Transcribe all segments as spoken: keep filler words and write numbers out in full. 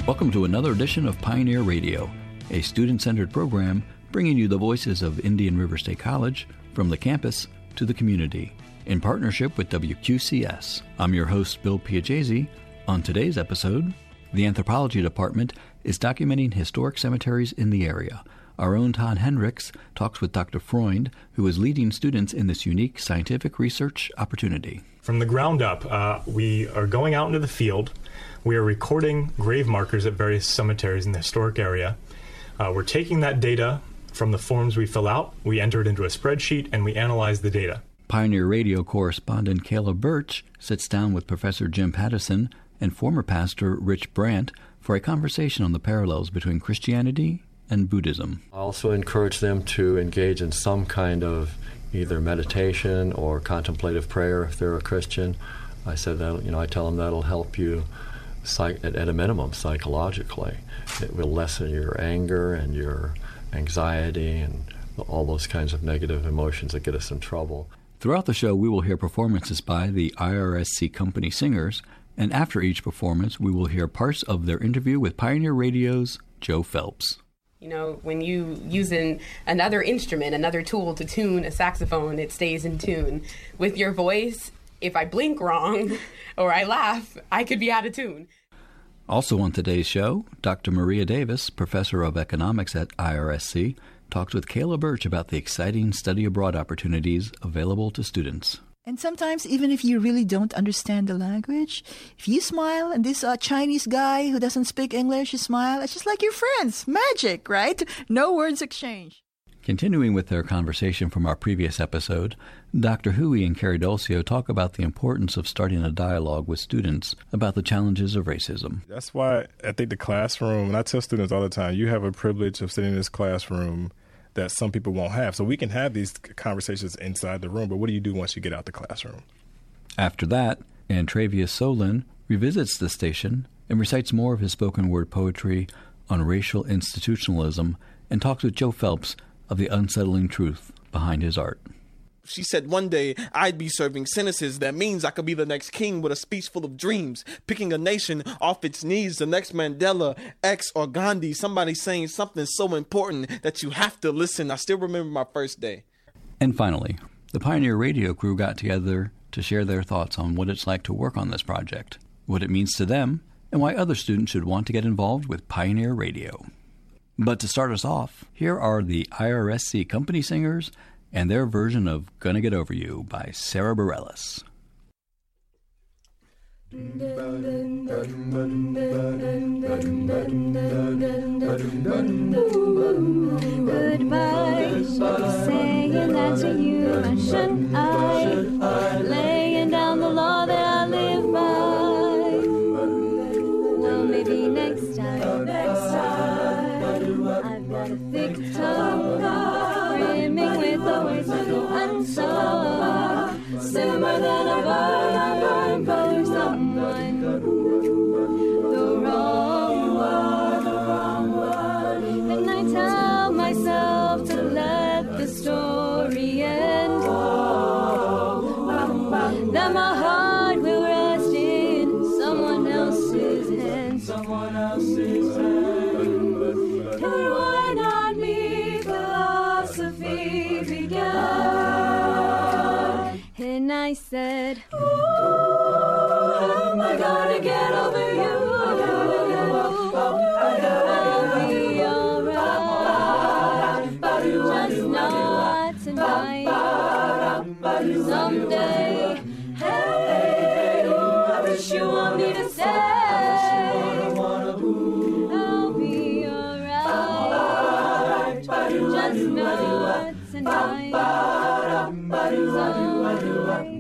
Welcome to another edition of Pioneer Radio, a student-centered program bringing you the voices of Indian River State College from the campus to the community, in partnership with W Q C S. I'm your host, Bill Piagetzi. On today's episode, the Anthropology Department is documenting historic cemeteries in the area. Our own Todd Hendricks talks with Doctor Freund, who is leading students in this unique scientific research opportunity. From the ground up, uh, we are going out into the field. We are recording grave markers at various cemeteries in the historic area. Uh, we're taking that data from the forms we fill out, we enter it into a spreadsheet, and we analyze the data. Pioneer Radio correspondent Kayla Birch sits down with Professor Jim Pattison and former pastor Rich Brandt for a conversation on the parallels between Christianity and Buddhism. I also encourage them to engage in some kind of either meditation or contemplative prayer if they're a Christian. I said that, you know, I tell them that'll help you psych- at, at a minimum psychologically. It will lessen your anger and your anxiety and all those kinds of negative emotions that get us in trouble. Throughout the show, we will hear performances by the I R S C Company Singers, and after each performance, we will hear parts of their interview with Pioneer Radio's Joe Phelps. You know, when you use an, another instrument, another tool to tune a saxophone, it stays in tune. With your voice, if I blink wrong or I laugh, I could be out of tune. Also on today's show, Doctor Maria Davis, professor of economics at I R S C, talks with Kayla Birch about the exciting study abroad opportunities available to students. And sometimes, even if you really don't understand the language, if you smile and this uh, Chinese guy who doesn't speak English, you smile, it's just like your friends. Magic, right? No words exchanged. Continuing with their conversation from our previous episode, Doctor Hui and Carrie Dolcio talk about the importance of starting a dialogue with students about the challenges of racism. That's why I think the classroom, and I tell students all the time, you have a privilege of sitting in this classroom that some people won't have. So we can have these conversations inside the room, but what do you do once you get out the classroom? After that, Antravius Solin revisits the station and recites more of his spoken word poetry on racial institutionalism and talks with Joe Phelps of the unsettling truth behind his art. She said one day I'd be serving sentences. That means I could be the next king with a speech full of dreams, picking a nation off its knees, the next Mandela, X, or Gandhi, somebody saying something so important that you have to listen. I still remember my first day. And finally, the Pioneer Radio crew got together to share their thoughts on what it's like to work on this project, what it means to them, and why other students should want to get involved with Pioneer Radio. But to start us off, here are the I R S C Company Singers and their version of Gonna Get Over You by Sarah Bareilles. Goodbye, saying that to you, and shouldn't I, laying down the law that I live by. Well, maybe next time, next time, I've got a thick tongue, brimming with the words that go unsung, simmer than a burn, I burn for someone, the wrong one, the wrong one, and I tell myself to let the story end, that my heart will rest in someone else's hands, someone else's hands, and why not me, philosophy began, and I said, ooh, I gotta get over you, I gotta get over you, I'll be alright, just not tonight, someday, hey, I wish you want me to say, I'll be alright, just not tonight, someday.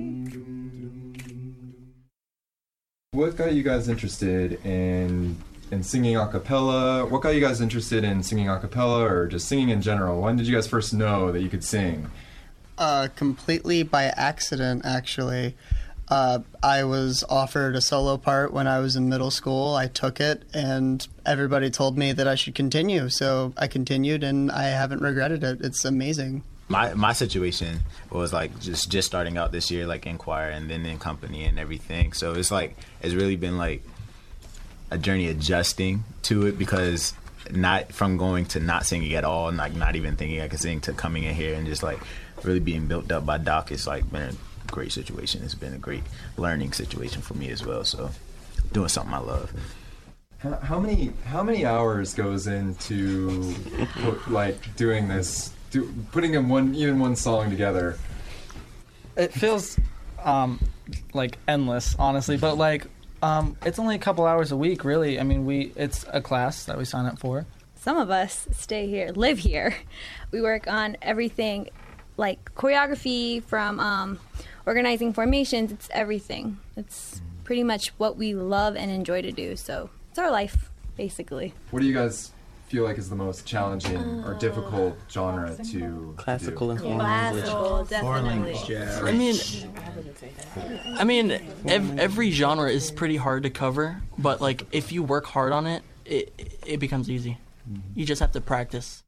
What got you guys interested in in singing a cappella? What got you guys interested in singing a cappella or just singing in general? When did you guys first know that you could sing? Uh, completely by accident, actually. Uh, I was offered a solo part when I was in middle school. I took it, and everybody told me that I should continue. So I continued, and I haven't regretted it. It's amazing. My my situation was like just, just starting out this year, like in choir and then in company and everything. So it's like it's really been like a journey adjusting to it, because not from going to not singing at all, and like not even thinking I could sing, to coming in here and just like really being built up by Doc. It's like been a great situation. It's been a great learning situation for me as well. So doing something I love. How, how many how many hours goes into like doing this, do, putting in one even one song together? It feels um, like endless, honestly, but like um, it's only a couple hours a week, really. I mean, we it's a class that we sign up for. Some of us stay here, live here. We work on everything, like choreography, from um, organizing formations. It's everything. It's pretty much what we love and enjoy to do. So it's our life, basically. What do you guys feel like is the most challenging uh, or difficult genre to classical do? and foreign language? Classical, definitely. I mean, I mean, ev- every genre is pretty hard to cover, but like if you work hard on it, it it becomes easy. Mm-hmm. You just have to practice.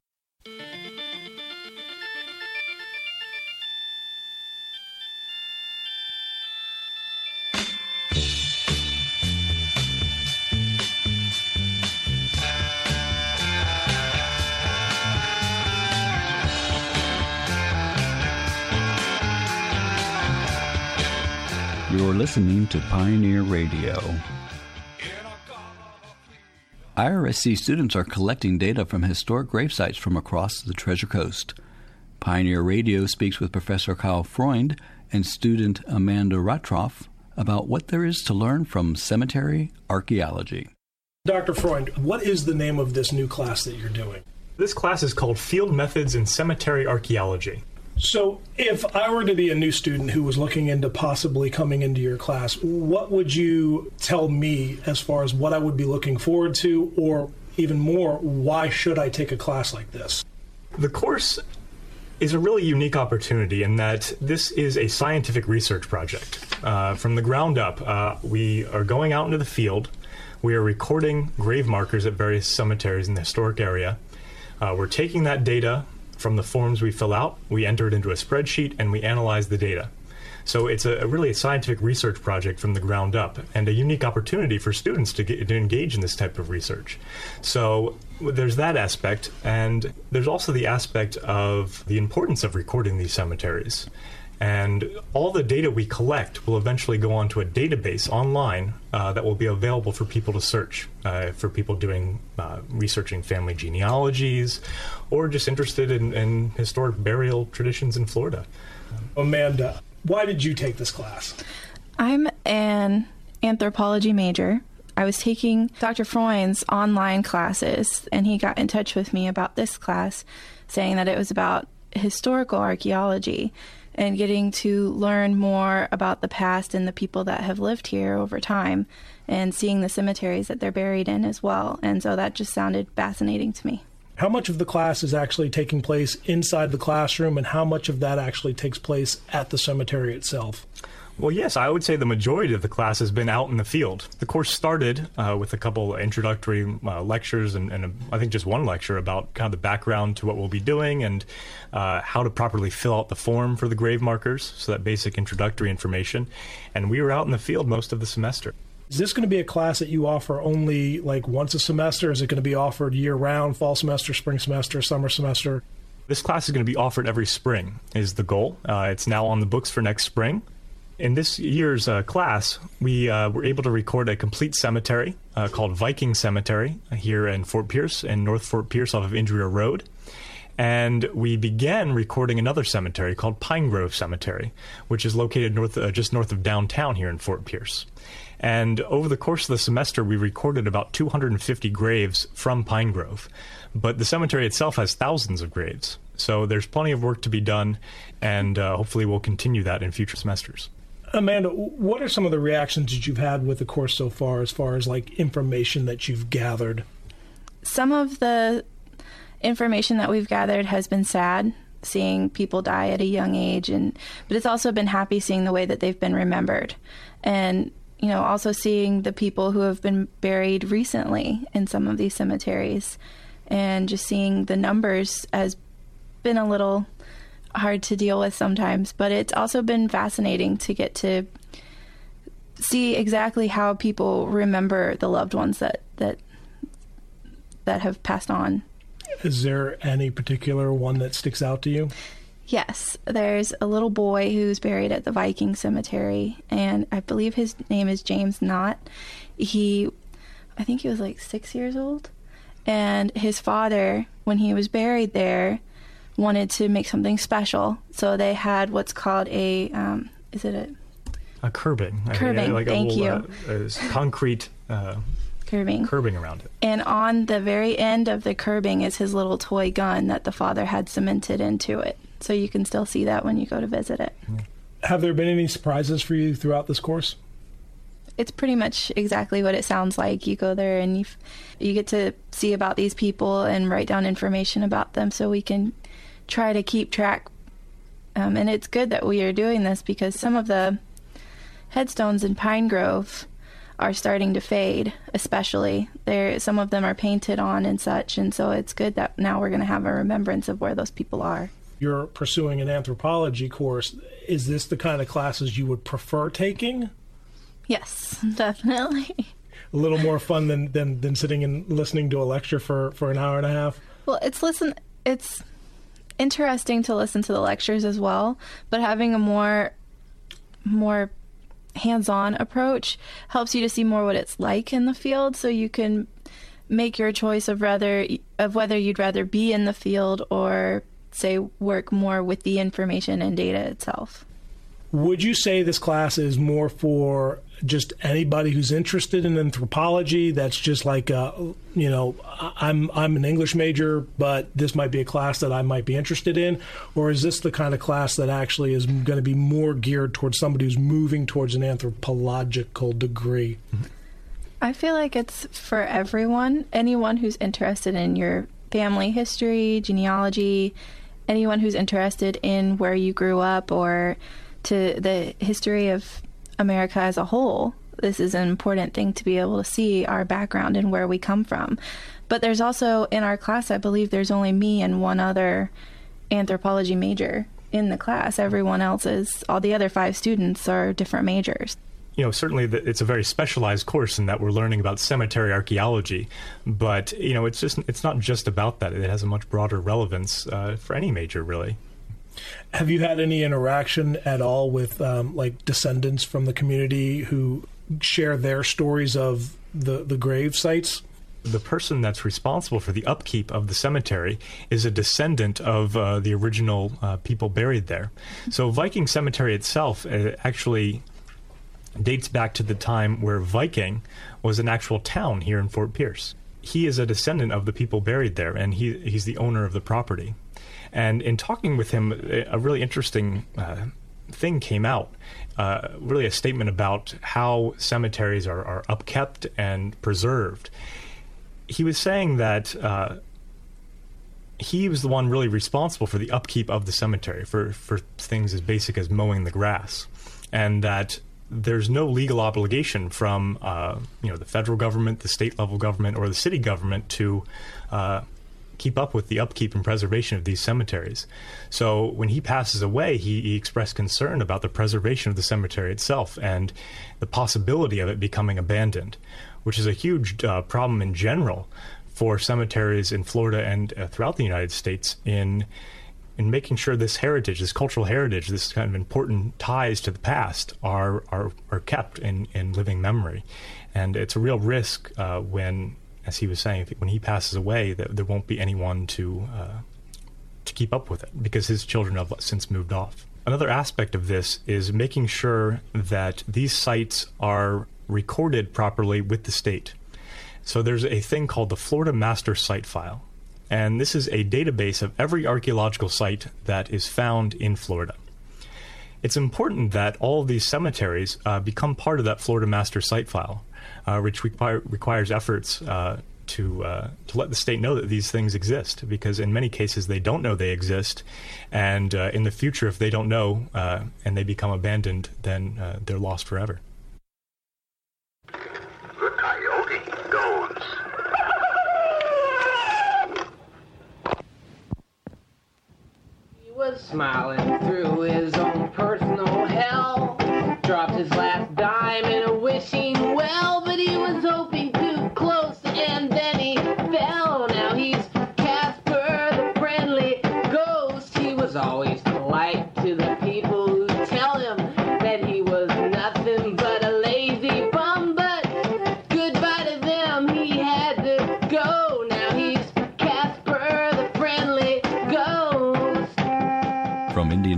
You're listening to Pioneer Radio. I R S C students are collecting data from historic grave sites from across the Treasure Coast. Pioneer Radio speaks with Professor Kyle Freund and student Amanda Rotroff about what there is to learn from cemetery archaeology. Doctor Freund, what is the name of this new class that you're doing? This class is called Field Methods in Cemetery Archaeology. So if I were to be a new student who was looking into possibly coming into your class, what would you tell me as far as what I would be looking forward to, or even more, why should I take a class like this? The course is a really unique opportunity in that this is a scientific research project. Uh, from the ground up, uh, we are going out into the field. We are recording grave markers at various cemeteries in the historic area. Uh, we're taking that data from the forms we fill out, we enter it into a spreadsheet, and we analyze the data. So it's a, a really a scientific research project from the ground up, and a unique opportunity for students to, get, to engage in this type of research. So there's that aspect, and there's also the aspect of the importance of recording these cemeteries. And all the data we collect will eventually go onto a database online uh, that will be available for people to search, uh, for people doing uh, researching family genealogies, or just interested in, in historic burial traditions in Florida. Amanda, why did you take this class? I'm an anthropology major. I was taking Doctor Freund's online classes, and he got in touch with me about this class, saying that it was about historical archaeology and getting to learn more about the past and the people that have lived here over time, and seeing the cemeteries that they're buried in as well. And so that just sounded fascinating to me. How much of the class is actually taking place inside the classroom, and how much of that actually takes place at the cemetery itself? Well, yes, I would say the majority of the class has been out in the field. The course started uh, with a couple introductory uh, lectures and, and a, I think just one lecture about kind of the background to what we'll be doing and uh, how to properly fill out the form for the grave markers, so that basic introductory information. And we were out in the field most of the semester. Is this going to be a class that you offer only like once a semester? Is it going to be offered year-round, fall semester, spring semester, summer semester? This class is going to be offered every spring is the goal. Uh, it's now on the books for next spring. In this year's uh, class, we uh, were able to record a complete cemetery uh, called Viking Cemetery here in Fort Pierce, in North Fort Pierce off of Indria Road. And we began recording another cemetery called Pine Grove Cemetery, which is located north, uh, just north of downtown here in Fort Pierce. And over the course of the semester, we recorded about two hundred fifty graves from Pine Grove. But the cemetery itself has thousands of graves. So there's plenty of work to be done, and uh, hopefully we'll continue that in future semesters. Amanda, what are some of the reactions that you've had with the course so far, as far as like information that you've gathered? Some of the information that we've gathered has been sad, seeing people die at a young age, and but it's also been happy seeing the way that they've been remembered. And, you know, also seeing the people who have been buried recently in some of these cemeteries, and just seeing the numbers has been a little hard to deal with sometimes, but it's also been fascinating to get to see exactly how people remember the loved ones that that that have passed on. Is there any particular one that sticks out to you? Yes, there's a little boy who's buried at the Viking cemetery, and I believe his name is James Knott. He, I think he was like six years old, and his father, when he was buried there, wanted to make something special, so they had what's called a, um, is it a... A curbing. Curbing, I mean, like thank a little, you. Uh, concrete uh, curbing. curbing around it. And on the very end of the curbing is his little toy gun that the father had cemented into it. So you can still see that when you go to visit it. Have there been any surprises for you throughout this course? It's pretty much exactly what it sounds like. You go there and you you get to see about these people and write down information about them so we can try to keep track. Um, and it's good that we are doing this because some of the headstones in Pine Grove are starting to fade, especially. There, some of them are painted on and such, and so it's good that now we're going to have a remembrance of where those people are. You're pursuing an anthropology course. Is this the kind of classes you would prefer taking? Yes, definitely. A little more fun than, than, than sitting and listening to a lecture for, for an hour and a half? Well, it's listen. It's interesting to listen to the lectures as well, but having a more more hands-on approach helps you to see more what it's like in the field, so you can make your choice of rather of whether you'd rather be in the field or say work more with the information and data itself. Would you say this class is more for just anybody who's interested in anthropology? That's just like, uh, you know, I'm I'm an English major, but this might be a class that I might be interested in? Or is this the kind of class that actually is going to be more geared towards somebody who's moving towards an anthropological degree? I feel like it's for everyone. Anyone who's interested in your family history, genealogy, anyone who's interested in where you grew up or to the history of America as a whole. This is an important thing to be able to see our background and where we come from. But there's also, in our class, I believe there's only me and one other anthropology major in the class. Everyone else is, all the other five students are different majors. You know, certainly the, it's a very specialized course in that we're learning about cemetery archaeology, but, you know, it's just it's not just about that. It has a much broader relevance uh, for any major, really. Have you had any interaction at all with um, like descendants from the community who share their stories of the, the grave sites? The person that's responsible for the upkeep of the cemetery is a descendant of uh, the original uh, people buried there. So Viking Cemetery itself uh, actually dates back to the time where Viking was an actual town here in Fort Pierce. He is a descendant of the people buried there, and he he's the owner of the property. And in talking with him, a really interesting uh, thing came out, uh, really a statement about how cemeteries are, are upkept and preserved. He was saying that uh, he was the one really responsible for the upkeep of the cemetery, for, for things as basic as mowing the grass, and that there's no legal obligation from uh, you know the federal government, the state level government, or the city government to uh, keep up with the upkeep and preservation of these cemeteries. So when he passes away, he, he expressed concern about the preservation of the cemetery itself and the possibility of it becoming abandoned, which is a huge uh, problem in general for cemeteries in Florida and uh, throughout the United States in in making sure this heritage, this cultural heritage, this kind of important ties to the past are are, are kept in, in living memory. And it's a real risk uh, when, as he was saying, when he passes away, that there won't be anyone to uh, to keep up with it because his children have since moved off. Another aspect of this is making sure that these sites are recorded properly with the state. So there's a thing called the Florida Master Site File, and this is a database of every archaeological site that is found in Florida. It's important that all of these cemeteries uh, become part of that Florida Master Site File, uh, which require, requires efforts uh, to uh, to let the state know that these things exist, because in many cases they don't know they exist, and uh, in the future, if they don't know uh, and they become abandoned, then uh, they're lost forever. The coyote goes. He was smiling through his own personal hell, dropped his last dime in a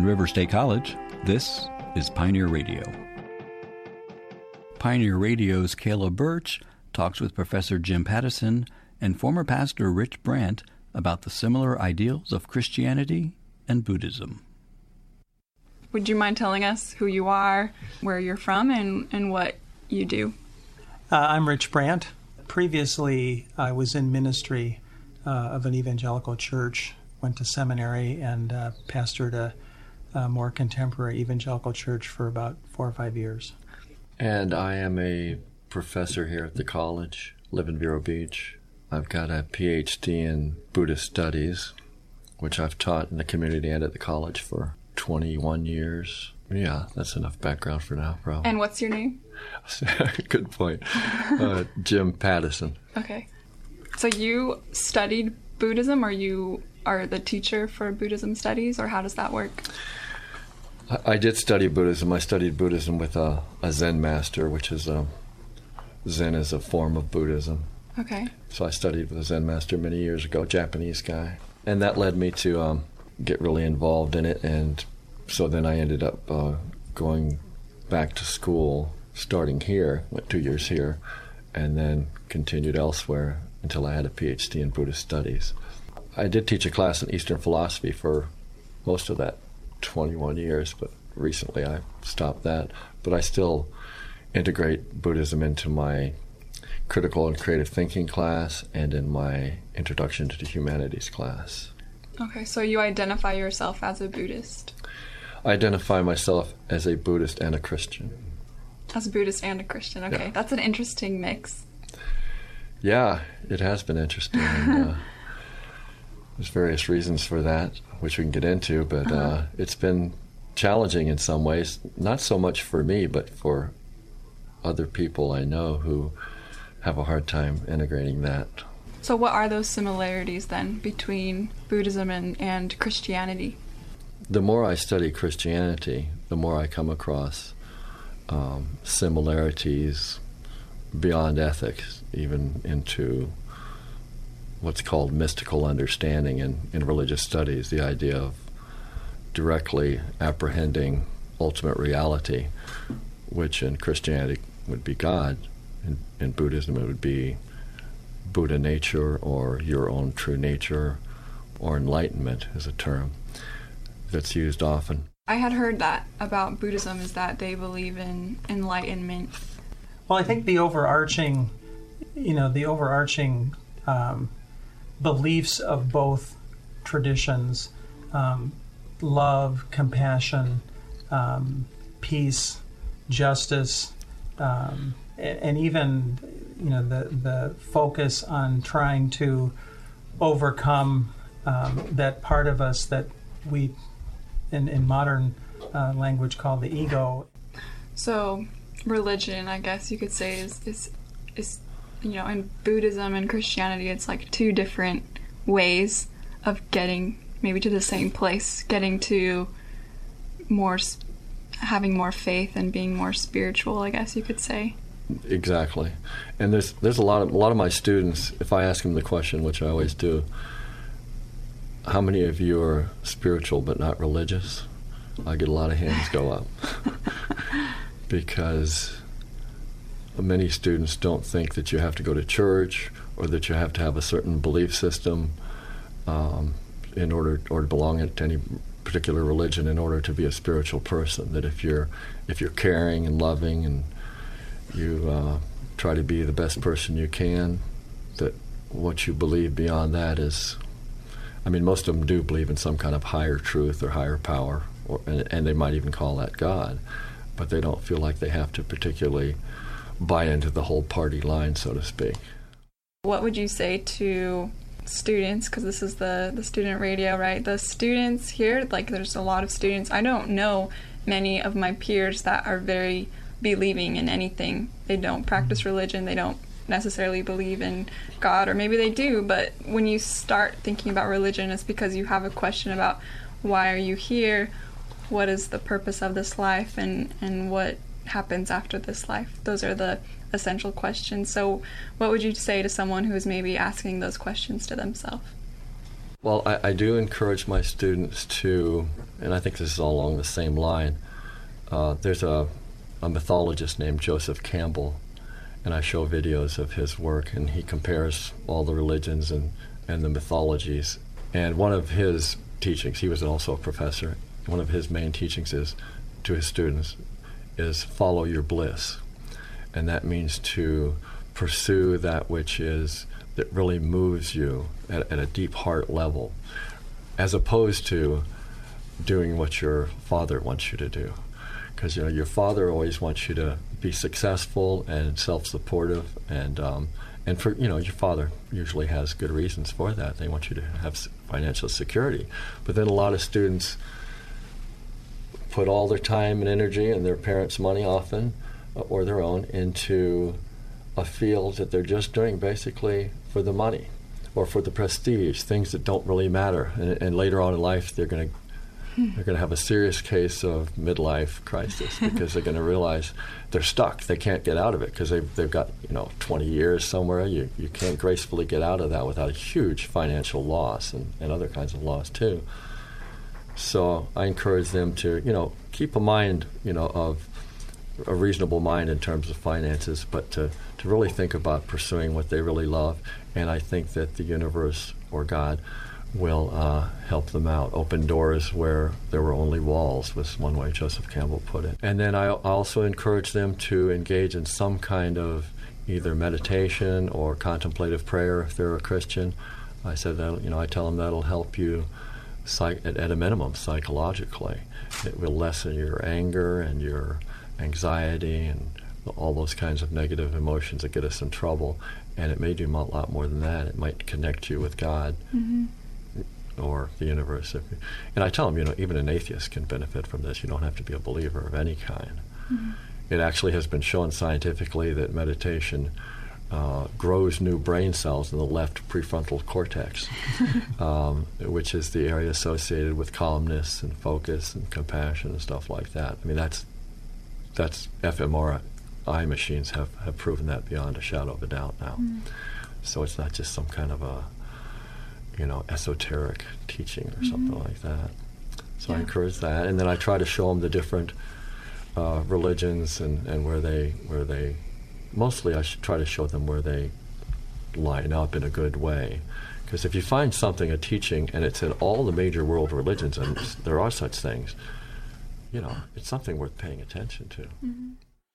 River State College, this is Pioneer Radio. Pioneer Radio's Kayla Birch talks with Professor Jim Pattison and former pastor Rich Brandt about the similar ideals of Christianity and Buddhism. Would you mind telling us who you are, where you're from, and, and what you do? Uh, I'm Rich Brandt. Previously, I was in ministry uh, of an evangelical church, went to seminary, and uh, pastored a, a more contemporary evangelical church for about four or five years. And I am a professor here at the college, live in Vero Beach. I've got a P H D in Buddhist studies, which I've taught in the community and at the college for twenty-one years. Yeah, that's enough background for now, probably. And what's your name? Good point. Uh, Jim Pattison. Okay. So you studied Buddhism, or you are the teacher for Buddhism studies, or how does that work? I, I did study Buddhism. I studied Buddhism with a, a Zen master, which is a Zen is a form of Buddhism. Okay. So I studied with a Zen master many years ago, Japanese guy. And that led me to um, get really involved in it. And so then I ended up uh, going back to school, starting here, went two years here, and then continued elsewhere until I had a P H D in Buddhist studies. I did teach a class in Eastern philosophy for most of that twenty-one years, but recently I stopped that. But I still integrate Buddhism into my critical and creative thinking class and in my introduction to the humanities class. Okay, so you identify yourself as a Buddhist? I identify myself as a Buddhist and a Christian. As a Buddhist and a Christian, okay. Yeah. That's an interesting mix. Yeah, it has been interesting. And, uh, there's various reasons for that, which we can get into, but uh, uh, it's been challenging in some ways, not so much for me, but for other people I know who have a hard time integrating that. So what are those similarities then between Buddhism and, and Christianity? The more I study Christianity, the more I come across um, similarities beyond ethics, even into what's called mystical understanding in, in religious studies, the idea of directly apprehending ultimate reality, which in Christianity would be God. In, in Buddhism it would be Buddha nature, or your own true nature, or enlightenment is a term that's used often. I had heard that about Buddhism, is that they believe in enlightenment. Well, I think the overarching, you know, the overarching um, beliefs of both traditions, um, love, compassion, um, peace, justice, um, and, and even, you know, the the focus on trying to overcome um, that part of us that we, in, in modern uh, language, call the ego. So religion, I guess you could say, is, is is you know, in Buddhism and Christianity, it's like two different ways of getting maybe to the same place, getting to more, having more faith and being more spiritual, I guess you could say. Exactly. And there's there's a lot of a lot of my students, if I ask them the question, which I always do, how many of you are spiritual but not religious? I get a lot of hands go up. Because many students don't think that you have to go to church or that you have to have a certain belief system um, in order or to belong to any particular religion in order to be a spiritual person. That if you're if you're caring and loving and you uh, try to be the best person you can, that what you believe beyond that is, I mean, most of them do believe in some kind of higher truth or higher power, or, and, and they might even call that God, but they don't feel like they have to particularly buy into the whole party line, so to speak. What would you say to students, because this is the, the student radio, right? The students here, like there's a lot of students. I don't know many of my peers that are very believing in anything. They don't practice religion. They don't necessarily believe in God, or maybe they do, but when you start thinking about religion, it's because you have a question about why are you here? What is the purpose of this life, and, and what happens after this life? Those are the essential questions. So what would you say to someone who is maybe asking those questions to themselves? Well, I, I do encourage my students to, and I think this is all along the same line. Uh, there's a, a mythologist named Joseph Campbell, and I show videos of his work, and he compares all the religions and, and the mythologies. And one of his teachings, he was also a professor, one of his main teachings is to his students is follow your bliss. And that means to pursue that which is, that really moves you at, at a deep heart level, as opposed to doing what your father wants you to do. Because, you know, your father always wants you to be successful and self-supportive, and um, and for, you know, your father usually has good reasons for that. They want you to have financial security. But then a lot of students put all their time and energy and their parents' money often, uh, or their own, into a field that they're just doing basically for the money or for the prestige, things that don't really matter. And, and later on in life, they're going to they're going to have a serious case of midlife crisis because they're going to realize they're stuck. They can't get out of it because they've, they've got, you know, twenty years somewhere. You, you can't gracefully get out of that without a huge financial loss and, and other kinds of loss too. So I encourage them to, you know, keep a mind, you know, of a reasonable mind in terms of finances, but to, to really think about pursuing what they really love. And I think that the universe or God will uh, help them out. Open doors where there were only walls was one way Joseph Campbell put it. And then I also encourage them to engage in some kind of either meditation or contemplative prayer if they're a Christian. I said that, you know, I tell them that'll help you psych- at, at a minimum psychologically. It will lessen your anger and your anxiety and all those kinds of negative emotions that get us in trouble. And it may do a lot more than that. It might connect you with God. Mm-hmm. Or the universe. And I tell them, you know, even an atheist can benefit from this. You don't have to be a believer of any kind. Mm-hmm. It actually has been shown scientifically that meditation uh, grows new brain cells in the left prefrontal cortex, um, which is the area associated with calmness and focus and compassion and stuff like that. I mean, that's that's fMRI machines have, have proven that beyond a shadow of a doubt now. Mm-hmm. So it's not just some kind of a you know, esoteric teaching or something mm-hmm. like that. So yeah. I encourage that, and then I try to show them the different uh, religions and, and where they where they mostly I should try to show them where they line up in a good way. Because if you find something, a teaching, and it's in all the major world religions, and there are such things, you know, it's something worth paying attention to. Mm-hmm.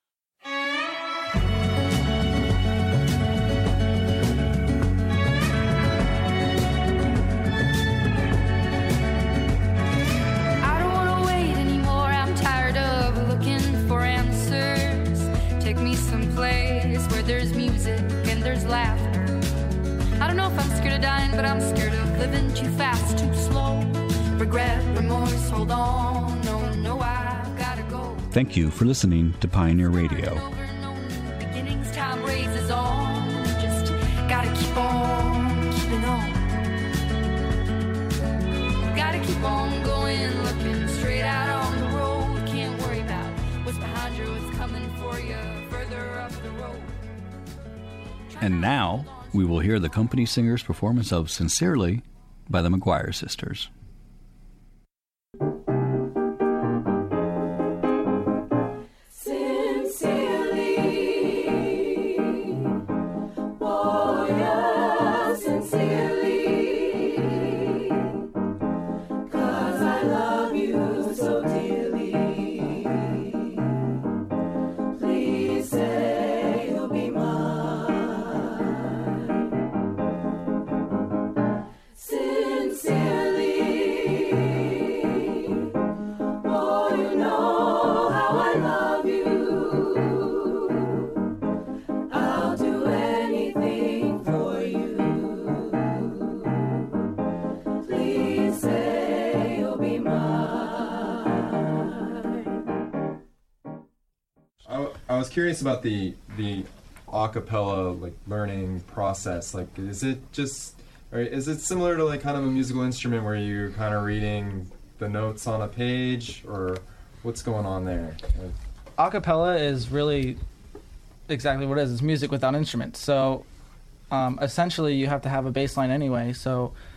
There's music and there's laughter. I don't know if I'm scared of dying, but I'm scared of living too fast, too slow. Regret, remorse, hold on. No, no, I've gotta go. Thank you for listening to Pioneer Radio. Beginnings, time raises on. Just gotta keep on keeping on. Gotta keep on going, looking straight out on the road. Can't worry about what's behind you, what's coming for you further up the road. And now, we will hear the company singer's performance of Sincerely by the McGuire Sisters. I was curious about the the a cappella like learning process. Like, is it just, or is it similar to like kind of a musical instrument where you're kind of reading the notes on a page, or what's going on there? A cappella is really exactly what it is. It's music without instruments. So um, essentially, you have to have a bass line anyway. So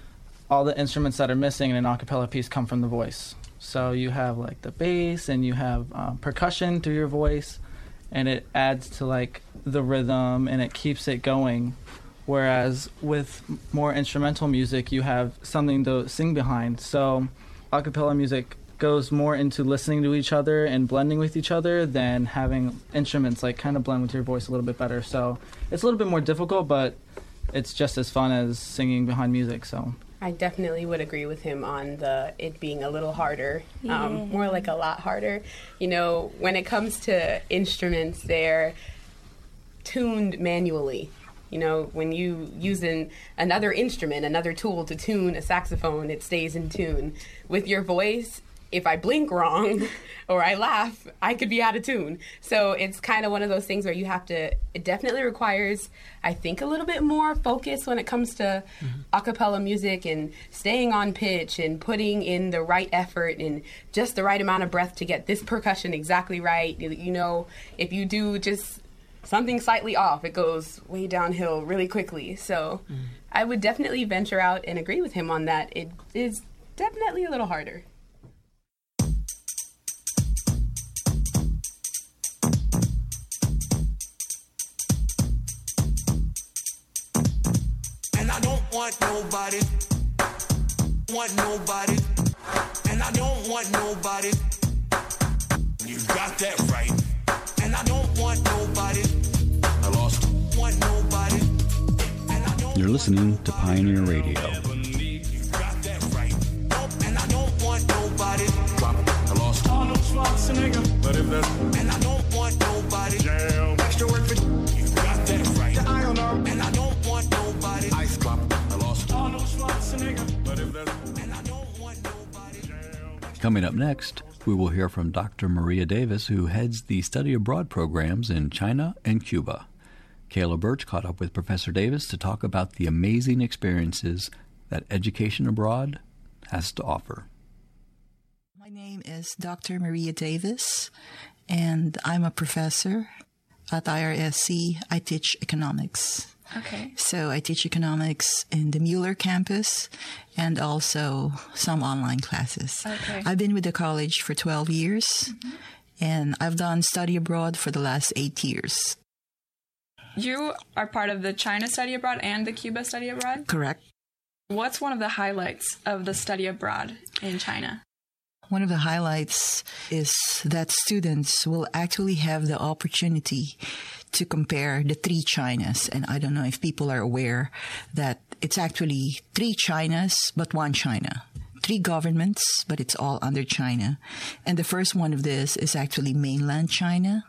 all the instruments that are missing in an a cappella piece come from the voice. So you have like the bass and you have um, percussion through your voice, and it adds to like the rhythm and it keeps it going. Whereas with more instrumental music, you have something to sing behind. So a cappella music goes more into listening to each other and blending with each other than having instruments like kind of blend with your voice a little bit better. So it's a little bit more difficult, but it's just as fun as singing behind music. So I definitely would agree with him on the it being a little harder, um, Yeah. more like a lot harder. You know, when it comes to instruments, they're tuned manually. You know, when you using another instrument, another tool to tune a saxophone, it stays in tune. With your voice, if I blink wrong or I laugh, I could be out of tune. So it's kind of one of those things where you have to, it definitely requires, I think, a little bit more focus when it comes to mm-hmm. a cappella music and staying on pitch and putting in the right effort and just the right amount of breath to get this percussion exactly right. You know, if you do just something slightly off, it goes way downhill really quickly. So mm. I would definitely venture out and agree with him on that. It is definitely a little harder. And I don't want nobody, want nobody, and I don't want nobody. You got that right. And I don't want nobody. I lost. Want nobody. And I don't You're listening to Pioneer Radio. You got that right. And I don't want nobody. I lost. Arnold Schwarzenegger. But if that's. And I don't want nobody. Jam. Extra work for. You got that right. The iron arm. And I don't want nobody. Ice drop. I lost. Arnold Schwarzenegger. But if that's. And I don't want nobody. Jam. Coming up next, we will hear from Doctor Maria Davis, who heads the study abroad programs in China and Cuba. Kayla Birch caught up with Professor Davis to talk about the amazing experiences that education abroad has to offer. My name is Doctor Maria Davis, and I'm a professor at I R S C. I teach economics. Okay. So I teach economics in the Mueller campus and also some online classes. Okay. I've been with the college for twelve years, Mm-hmm. and I've done study abroad for the last eight years. You are part of the China study abroad and the Cuba study abroad? Correct. What's one of the highlights of the study abroad in China? One of the highlights is that students will actually have the opportunity to compare the three Chinas. And I don't know if people are aware that it's actually three Chinas, but one China. Three governments, but it's all under China. And the first one of this is actually mainland China.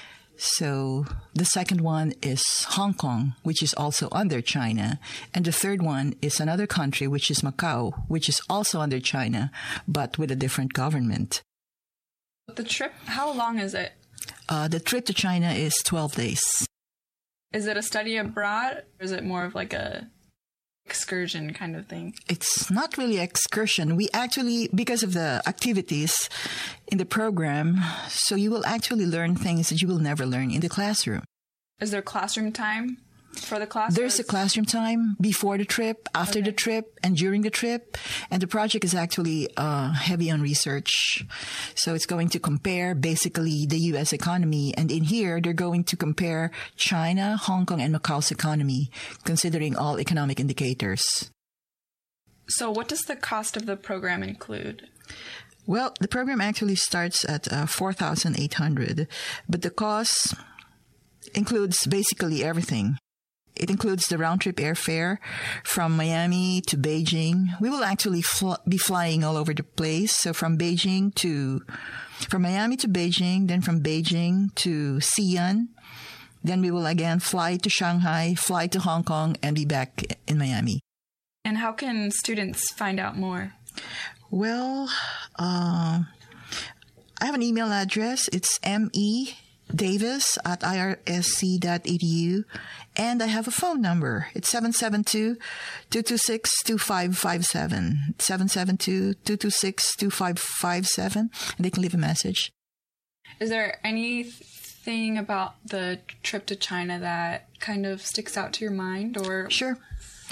So the second one is Hong Kong, which is also under China. And the third one is another country, which is Macau, which is also under China, but with a different government. The trip, how long is it? Uh, the trip to China is twelve days. Is it a study abroad, or is it more of like a excursion kind of thing? It's not really excursion. We actually, because of the activities in the program, so you will actually learn things that you will never learn in the classroom. Is there classroom time for the class? There's a classroom time before the trip, after Okay. the trip, and during the trip. And the project is actually uh, heavy on research. So it's going to compare basically the U S economy. And in here, they're going to compare China, Hong Kong, and Macau's economy, considering all economic indicators. So what does the cost of the program include? Well, the program actually starts at uh, four thousand eight hundred dollars, but the cost includes basically everything. It includes the round-trip airfare from Miami to Beijing. We will actually fl- be flying all over the place. So from Beijing to, from Miami to Beijing, then from Beijing to Xi'an. Then we will again fly to Shanghai, fly to Hong Kong, and be back in Miami. And how can students find out more? Well, uh, I have an email address. It's me davis at I R S C dot E D U. And I have a phone number. It's seven seven two, two two six, two five five seven. seven seven two, two two six, two five five seven. And they can leave a message. Is there anything about the trip to China that kind of sticks out to your mind? Or Sure.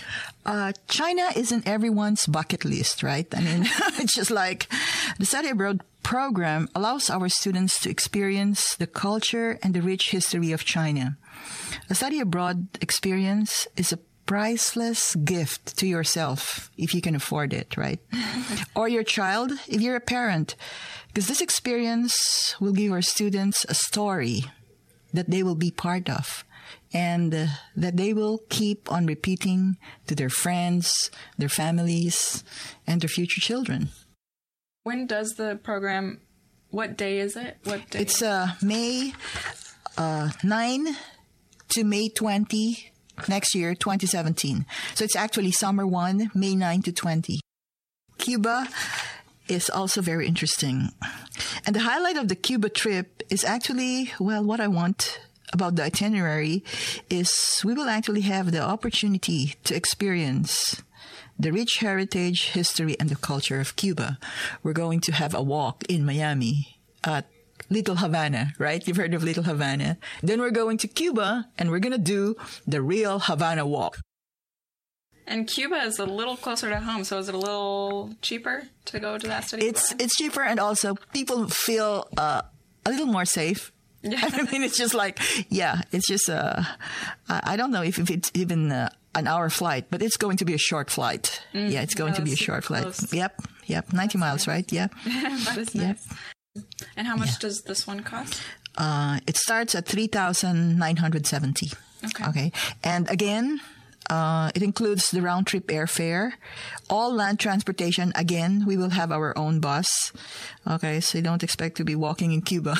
Uh, China isn't everyone's bucket list, right? I mean, it's just like the study abroad program allows our students to experience the culture and the rich history of China. A study abroad experience is a priceless gift to yourself if you can afford it, right? Or your child if you're a parent, because this experience will give our students a story that they will be part of and uh, that they will keep on repeating to their friends, their families, and their future children. When does the program, what day is it? What day? It's uh, May uh, ninth to May twentieth next year, twenty seventeen. So it's actually summer one, May ninth to twentieth. Cuba is also very interesting. And the highlight of the Cuba trip is actually, well, what I want about the itinerary is we will actually have the opportunity to experience the rich heritage, history, and the culture of Cuba. We're going to have a walk in Miami at Little Havana, right? You've heard of Little Havana. Then we're going to Cuba, and we're going to do the real Havana walk. And Cuba is a little closer to home, so is it a little cheaper to go to that study? It's it's cheaper, and also people feel uh, a little more safe. Yeah. I mean, it's just like, yeah, it's just, uh, I don't know if, if it's even uh, an hour flight, but it's going to be a short flight. Mm, yeah, it's going to be a short flight. Close. Yep, yep, ninety That's miles, nice. Right? Yeah. That is yep. nice. And how much yeah. does this one cost? Uh, it starts at three thousand nine hundred seventy. Okay. Okay. And again, Uh, it includes the round-trip airfare, all land transportation. Again, we will have our own bus. Okay, so you don't expect to be walking in Cuba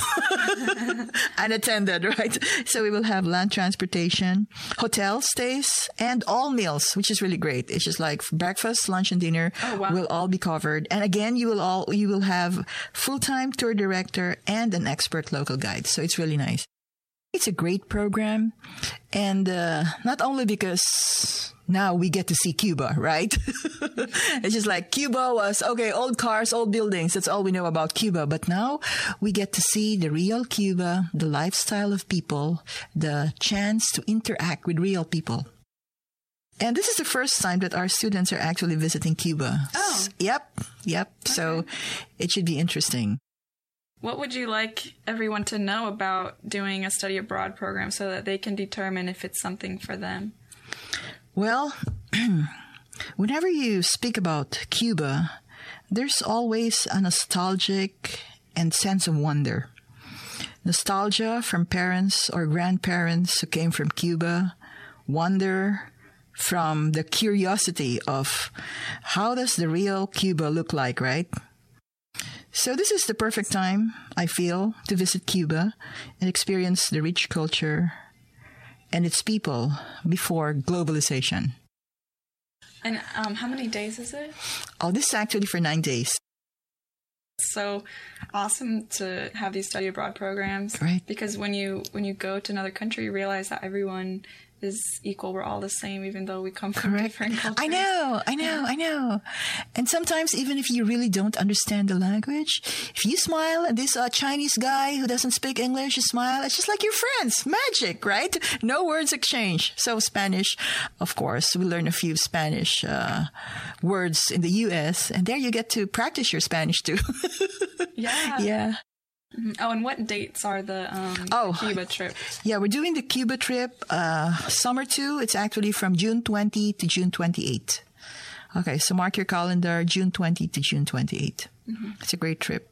unattended, right? So we will have land transportation, hotel stays, and all meals, which is really great. It's just like breakfast, lunch, and dinner oh, wow. will all be covered. And again, you will all you will have full-time tour director and an expert local guide. So it's really nice. It's a great program, and uh, not only because now we get to see Cuba, right? It's just like Cuba was, okay, old cars, old buildings, that's all we know about Cuba. But now we get to see the real Cuba, the lifestyle of people, the chance to interact with real people. And this is the first time that our students are actually visiting Cuba. Oh. Yep, yep. Okay. So it should be interesting. What would you like everyone to know about doing a study abroad program so that they can determine if it's something for them? Well, whenever you speak about Cuba, there's always a nostalgic and sense of wonder. Nostalgia from parents or grandparents who came from Cuba, wonder from the curiosity of how does the real Cuba look like, right? So this is the perfect time, I feel, to visit Cuba and experience the rich culture and its people before globalization. And um, how many days is it? Oh, this is actually for nine days. So awesome to have these study abroad programs. Right. Because when you when you go to another country, you realize that everyone is equal. We're all the same, even though we come from Correct. different cultures. I know, I know, I know. And sometimes, even if you really don't understand the language, if you smile and this uh, Chinese guy who doesn't speak English, you smile, it's just like your friends. Magic, right? No words exchange. So Spanish, of course, we learn a few Spanish uh, words in the U S, and there you get to practice your Spanish too. Yeah. Yeah. Oh, and what dates are the um, oh, Cuba trip? Yeah, we're doing the Cuba trip uh, summer two. It's actually from June twentieth to June twenty-eighth. Okay, so mark your calendar, June twentieth to June twenty-eighth. Mm-hmm. It's a great trip.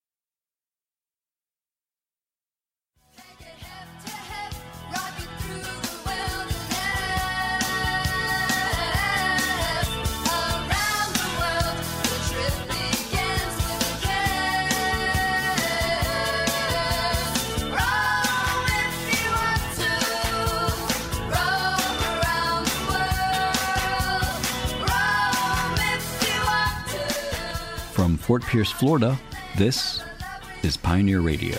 From Fort Pierce, Florida, this is Pioneer Radio.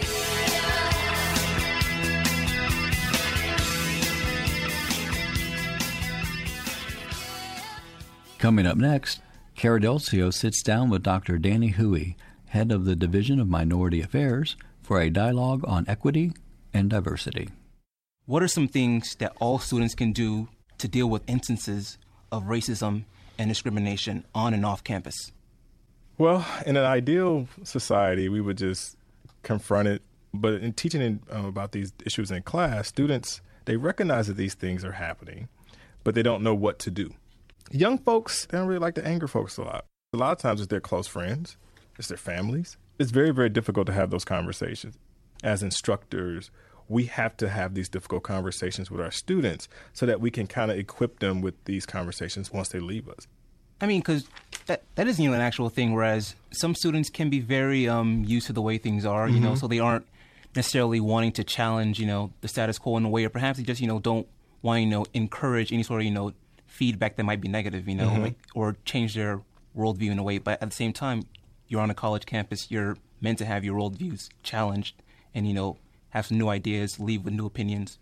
Coming up next, Cara Delcio sits down with Doctor Danny Huey, head of the Division of Minority Affairs, for a dialogue on equity and diversity. What are some things that all students can do to deal with instances of racism and discrimination on and off campus? Well, in an ideal society, we would just confront it. But in teaching um, about these issues in class, students, they recognize that these things are happening, but they don't know what to do. Young folks, they don't really like to anger folks a lot. A lot of times it's their close friends, it's their families. It's very, very difficult to have those conversations. As instructors, we have to have these difficult conversations with our students so that we can kind of equip them with these conversations once they leave us. I mean, because that, that is, you know, an actual thing, whereas some students can be very um, used to the way things are, you mm-hmm. know, so they aren't necessarily wanting to challenge, you know, the status quo in a way, or perhaps they just, you know, don't want to, you know, encourage any sort of, you know, feedback that might be negative, you know, mm-hmm. like, or change their worldview in a way. But at the same time, you're on a college campus, you're meant to have your worldviews challenged and, you know, have some new ideas, leave with new opinions.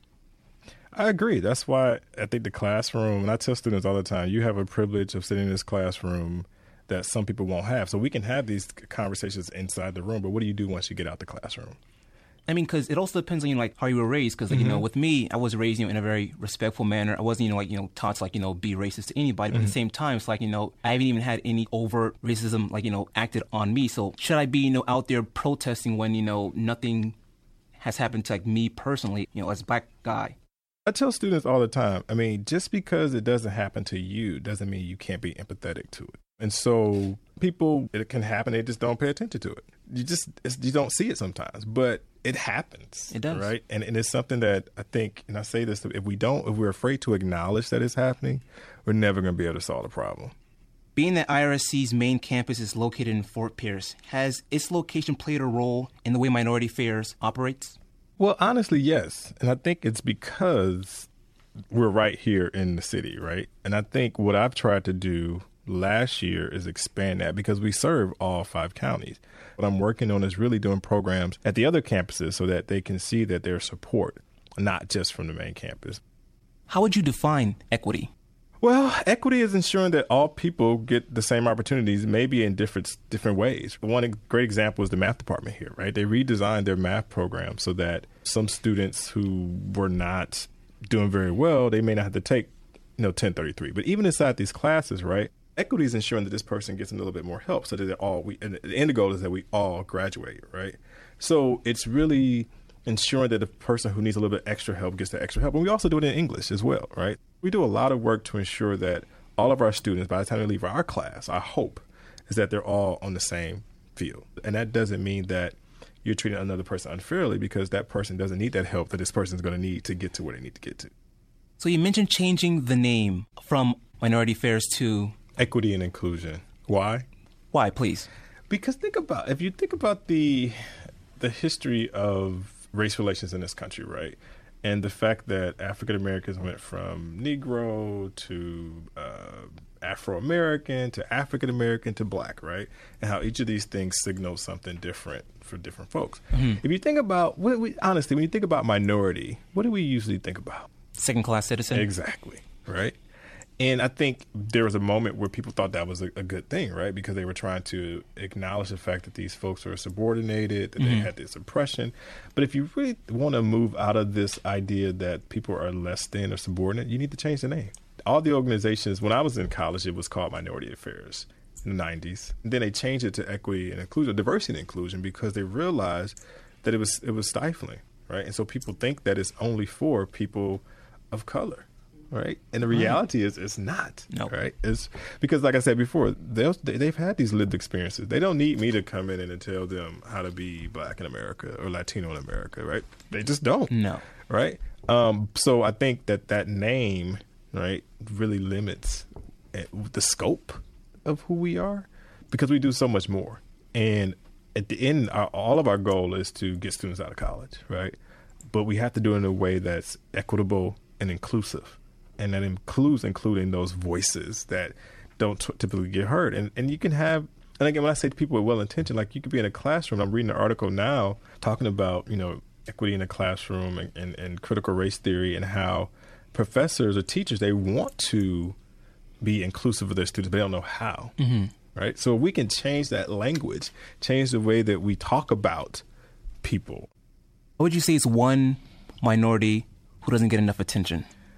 I agree. That's why I think the classroom, and I tell students all the time, you have a privilege of sitting in this classroom that some people won't have. So we can have these conversations inside the room, but what do you do once you get out the classroom? I mean, because it also depends on, you know, like how you were raised. Because, like, mm-hmm. you know, with me, I was raised, you know, in a very respectful manner. I wasn't, you know, like, you know, taught to, like, you know, be racist to anybody. But mm-hmm. at the same time, it's like, you know, I haven't even had any overt racism, like, you know, acted on me. So should I be, you know, out there protesting when, you know, nothing has happened to, like, me personally, you know, as a black guy? I tell students all the time, I mean, just because it doesn't happen to you doesn't mean you can't be empathetic to it. And so people, it can happen, they just don't pay attention to it. You just, it's, you don't see it sometimes, but it happens. It does. Right? And, and it's something that I think, and I say this, if we don't, if we're afraid to acknowledge that it's happening, we're never going to be able to solve the problem. Being that I R S C's main campus is located in Fort Pierce, has its location played a role in the way Minority Affairs operates? Well, honestly, yes. And I think it's because we're right here in the city, right? And I think what I've tried to do last year is expand that because we serve all five counties. What I'm working on is really doing programs at the other campuses so that they can see that there's support, not just from the main campus. How would you define equity? Well, equity is ensuring that all people get the same opportunities, maybe in different different ways. One great example is the math department here, right? They redesigned their math program so that some students who were not doing very well, they may not have to take, you know, ten thirty-three. But even inside these classes, right, equity is ensuring that this person gets a little bit more help so that they're all, we, and the end goal is that we all graduate, right? So it's really ensuring that the person who needs a little bit extra help gets the extra help. And we also do it in English as well, right? We do a lot of work to ensure that all of our students, by the time they leave our class, our hope is that they're all on the same field. And that doesn't mean that you're treating another person unfairly because that person doesn't need that help that this person is going to need to get to where they need to get to. So you mentioned changing the name from Minority Affairs to Equity and Inclusion. Why? Why, please? Because think about, if you think about the the history of race relations in this country, right? And the fact that African Americans went from Negro to uh, Afro-American to African American to black, right? And how each of these things signals something different for different folks. Mm-hmm. If you think about, what we, honestly, when you think about minority, what do we usually think about? Second-class citizen. Exactly, right? And I think there was a moment where people thought that was a, a good thing, right? Because they were trying to acknowledge the fact that these folks are subordinated, that mm-hmm. they had this oppression. But if you really want to move out of this idea that people are less than or subordinate, you need to change the name. All the organizations, when I was in college, it was called Minority Affairs in the nineties. And then they changed it to Equity and Inclusion, Diversity and Inclusion, because they realized that it was it was stifling, right? And so people think that it's only for people of color. Right. And the reality is it's not. No. Right. It's because, like I said before, they'll, they've had these lived experiences. They don't need me to come in and tell them how to be black in America or Latino in America. Right. They just don't. No. Right. Um, so I think that that name, right, really limits the scope of who we are because we do so much more. And at the end, our, all of our goal is to get students out of college. Right. But we have to do it in a way that's equitable and inclusive. And that includes including those voices that don't t- typically get heard. And and you can have, and again, when I say to people with well-intentioned, like you could be in a classroom. I'm reading an article now talking about, you know, equity in the classroom and, and, and critical race theory and how professors or teachers, they want to be inclusive of their students, but they don't know how. Mm-hmm. Right. So if we can change that language, change the way that we talk about people. What would you say is one minority who doesn't get enough attention?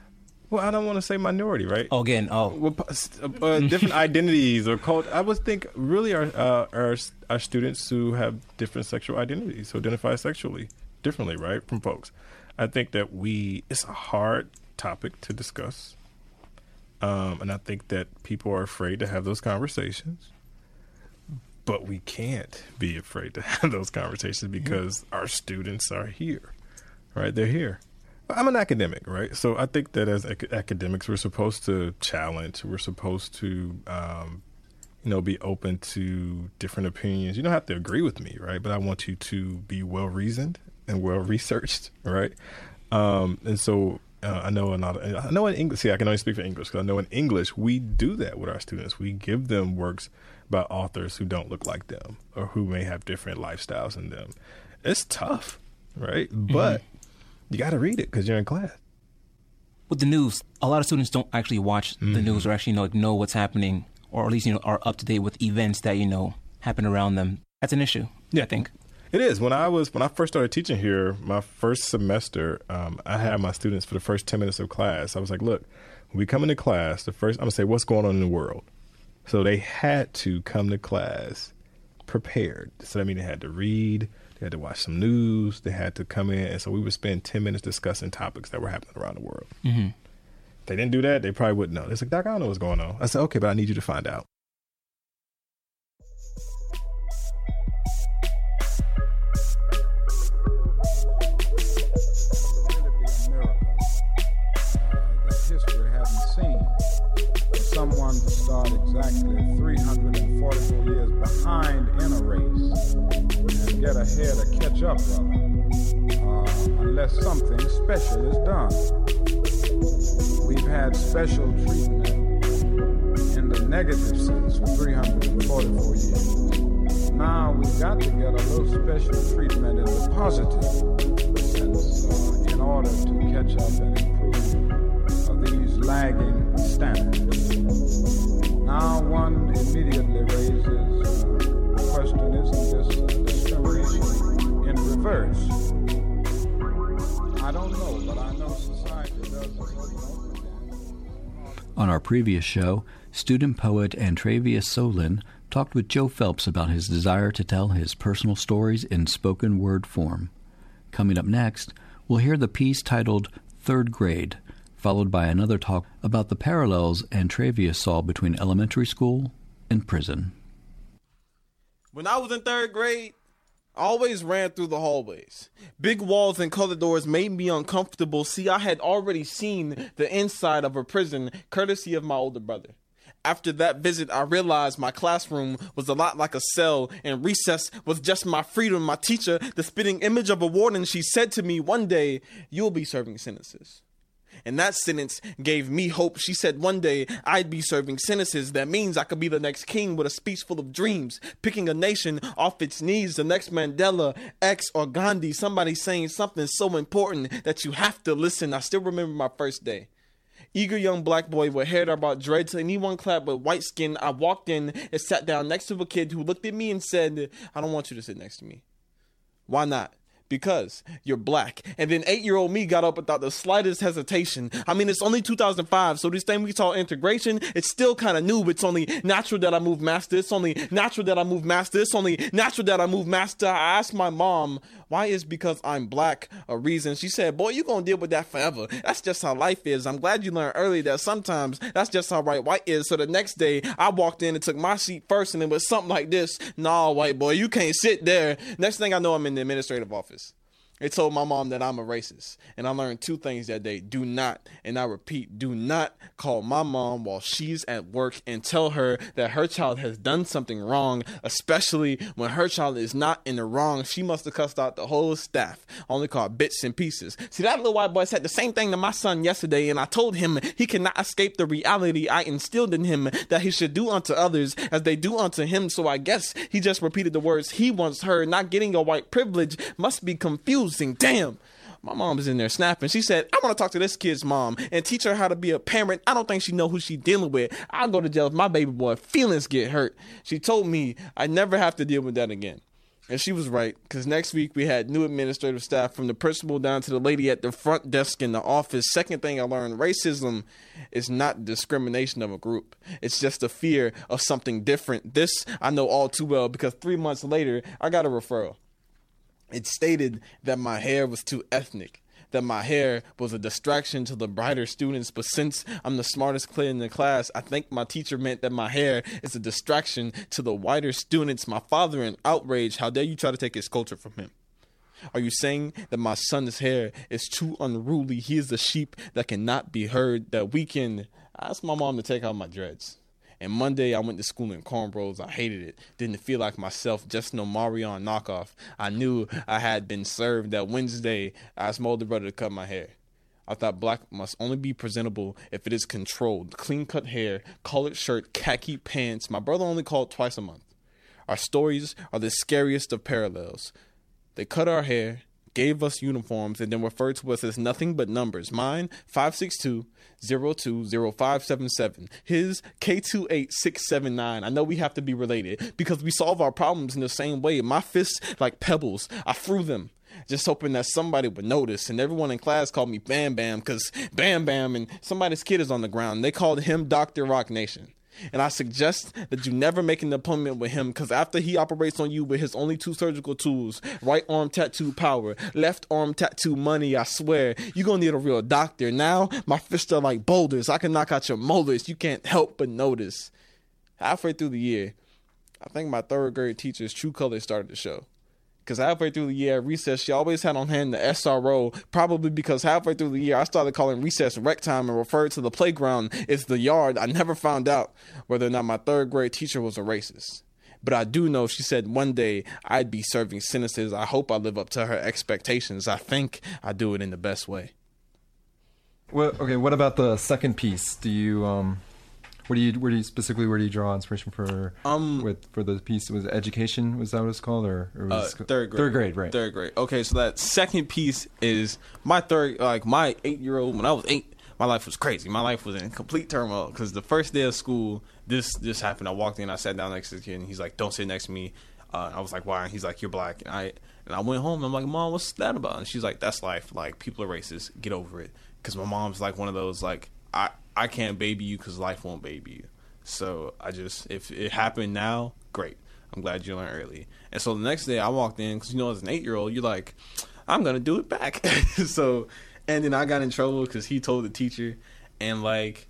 Well, I don't want to say minority, right? Oh, again, oh. Well, uh, different identities or cult. I would think really our, uh, our our students who have different sexual identities, who identify sexually differently, right, from folks. I think that we, it's a hard topic to discuss. Um, and I think that people are afraid to have those conversations. But we can't be afraid to have those conversations because mm-hmm. our students are here, right? They're here. I'm an academic, right? So I think that as ac- academics, we're supposed to challenge. We're supposed to, um, you know, be open to different opinions. You don't have to agree with me, right? But I want you to be well-reasoned and well-researched, right? Um, and so uh, I know in I know in English, see, I can only speak for English because I know in English, we do that with our students. We give them works by authors who don't look like them or who may have different lifestyles than them. It's tough, right? Mm-hmm. But you got to read it because you're in class. With the news, a lot of students don't actually watch mm-hmm. the news or actually know, know what's happening, or at least, you know, are up to date with events that, you know, happen around them. That's an issue, yeah. I think. It is. When I was when I first started teaching here, my first semester, um, I had my students for the first ten minutes of class. I was like, look, when we come into class, the first I'm going to say, what's going on in the world? So they had to come to class prepared. So that means they had to read, they had to watch some news, they had to come in. And so we would spend ten minutes discussing topics that were happening around the world. Mm-hmm. If they didn't do that, they probably wouldn't know. They're like, Doc, I don't know what's going on. I said, okay, but I need you to find out. Someone to start exactly three hundred forty-four years behind in a race and get ahead or catch up, rather, uh, unless something special is done. We've had special treatment in the negative sense for three hundred forty-four years. Now we've got to get a little special treatment in the positive sense uh, in order to catch up and improve uh, these lagging standards. Now one immediately raises uh, the question, isn't this uh, discrimination in reverse? I don't know, but I know society does this. On our previous show, student poet Antravius Solin talked with Joe Phelps about his desire to tell his personal stories in spoken word form. Coming up next, we'll hear the piece titled Third Grade, followed by another talk about the parallels Antravius saw between elementary school and prison. When I was in third grade, I always ran through the hallways. Big walls and colored doors made me uncomfortable. See, I had already seen the inside of a prison, courtesy of my older brother. After that visit, I realized my classroom was a lot like a cell, and recess was just my freedom. My teacher, the spitting image of a warden, she said to me, one day, you'll be serving sentences. And that sentence gave me hope. She said one day I'd be serving sentences. That means I could be the next king with a speech full of dreams, picking a nation off its knees, the next Mandela, X, or Gandhi, somebody saying something so important that you have to listen. I still remember my first day. Eager young black boy with hair about dreads, anyone clad with white skin. I walked in and sat down next to a kid who looked at me and said, I don't want you to sit next to me. Why not? Because you're black. And then eight-year-old me got up without the slightest hesitation. I mean, it's only two thousand five, so this thing we call integration, it's still kind of new. It's only natural that I move master. It's only natural that I move master. It's only natural that I move master. I asked my mom, why is because I'm black a reason? She said, boy, you're going to deal with that forever. That's just how life is. I'm glad you learned early that sometimes that's just how right white is. So the next day, I walked in and took my seat first, and it was something like this. Nah, white boy, you can't sit there. Next thing I know, I'm in the administrative office. They told my mom that I'm a racist, and I learned two things that day. Do not, and I repeat, do not call my mom while she's at work and tell her that her child has done something wrong, especially when her child is not in the wrong. She must have cussed out the whole staff, only called bits and pieces. See, that little white boy said the same thing to my son yesterday, and I told him he cannot escape the reality I instilled in him, that he should do unto others as they do unto him. So I guess he just repeated the words he once heard. Not getting a white privilege must be confused. Damn, my mom was in there snapping. She said, I want to talk to this kid's mom and teach her how to be a parent. I don't think she know who she dealing with. I'll go to jail if my baby boy feelings get hurt. She told me I never have to deal with that again. And she was right, because next week we had new administrative staff from the principal down to the lady at the front desk in the office. Second thing I learned, racism is not discrimination of a group. It's just a fear of something different. This I know all too well, because three months later, I got a referral. It stated that my hair was too ethnic, that my hair was a distraction to the brighter students, but since I'm the smartest kid in the class, I think my teacher meant that my hair is a distraction to the whiter students. My father in outrage, how dare you try to take his culture from him? Are you saying that my son's hair is too unruly? He is the sheep that cannot be heard, that we can... I asked my mom to take out my dreads. And Monday, I went to school in cornrows. I hated it. Didn't feel like myself, just no Marion knockoff. I knew I had been served. That Wednesday, I asked my older brother to cut my hair. I thought black must only be presentable if it is controlled. Clean-cut hair, collared shirt, khaki pants. My brother only called twice a month. Our stories are the scariest of parallels. They cut our hair, gave us uniforms, and then referred to us as nothing but numbers. Mine, five six two, zero two zero five seven seven. His, K two eight six seven nine. I know we have to be related because we solve our problems in the same way. My fists like pebbles. I threw them, just hoping that somebody would notice. And everyone in class called me Bam Bam because Bam Bam and somebody's kid is on the ground. They called him Doctor Rock Nation. And I suggest that you never make an appointment with him, because after he operates on you with his only two surgical tools, right arm tattoo power, left arm tattoo money, I swear, you're going to need a real doctor. Now, my fists are like boulders. I can knock out your molars. You can't help but notice. Halfway through the year, I think my third grade teacher's true colors started to show. Because halfway through the year at recess, she always had on hand the S R O, probably because halfway through the year, I started calling recess rec time and referred to the playground as the yard. I never found out whether or not my third grade teacher was a racist. But I do know she said one day I'd be serving sentences. I hope I live up to her expectations. I think I do it in the best way. Well, okay, what about the second piece? Do you... um? What do you, where do you specifically, where do you draw inspiration for, um, with, for the piece? Was it education? Was that what it's called? Or, or was uh, it, third grade. Third grade, right. Third grade. Okay, so that second piece is my third, like my eight-year-old, when I was eight, my life was crazy. My life was in complete turmoil because the first day of school, this this happened. I walked in, I sat down next to the kid, and he's like, don't sit next to me. Uh, I was like, why? And he's like, you're black. And I, and I went home, and I'm like, Mom, what's that about? And she's like, that's life. Like, people are racist. Get over it. Because my mom's like one of those, like, I, I can't baby you because life won't baby you. So I just, if it happened now, great. I'm glad you learned early. And so the next day I walked in, because, you know, as an eight-year-old, you're like, I'm going to do it back. So, and then I got in trouble because he told the teacher. And, like,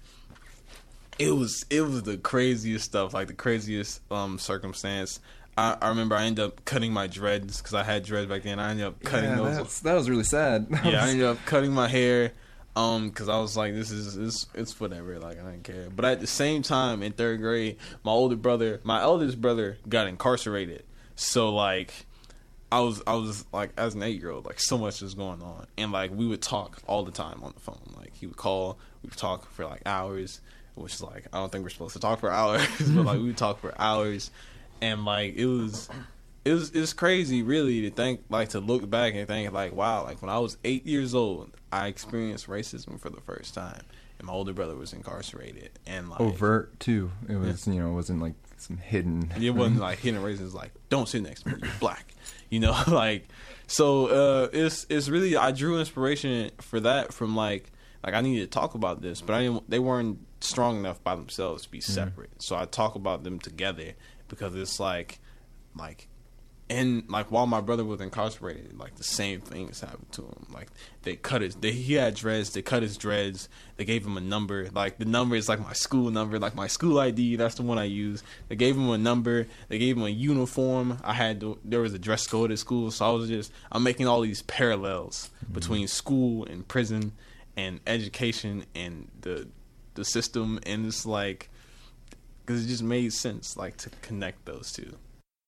it was it was the craziest stuff, like the craziest um, circumstance. I, I remember I ended up cutting my dreads because I had dreads back then. I ended up cutting yeah, those. That's, that was really sad. Yeah, I ended up cutting my hair. Um, cause I was like, this is, it's, it's whatever. Like, I didn't care. But at the same time, in third grade, my older brother, my eldest brother got incarcerated. So like, I was, I was like, as an eight year old, like so much was going on. And like, we would talk all the time on the phone. Like he would call, we would talk for like hours, which is like, I don't think we're supposed to talk for hours, but like we would talk for hours. And like, it was, it was, it's crazy really to think, like to look back and think like, wow, like when I was eight years old, I experienced racism for the first time, and my older brother was incarcerated, and like overt too. It was, yeah. You know, it wasn't like some hidden. It wasn't like hidden racism. It was like, don't sit next to me, you're black. You know, like so. Uh, it's it's really I drew inspiration for that from like like I needed to talk about this, but I didn't. They weren't strong enough by themselves to be separate. Mm-hmm. So I talk about them together because it's like like. And like while my brother was incarcerated, like the same things happened to him. Like they cut his, they, he had dreads. They cut his dreads. They gave him a number. Like the number is like my school number, like my school I D. That's the one I use. They gave him a number. They gave him a uniform. I had to, there was a dress code at school, so I was just I'm making all these parallels mm-hmm. between school and prison and education and the the system, and it's like because it just made sense, like to connect those two.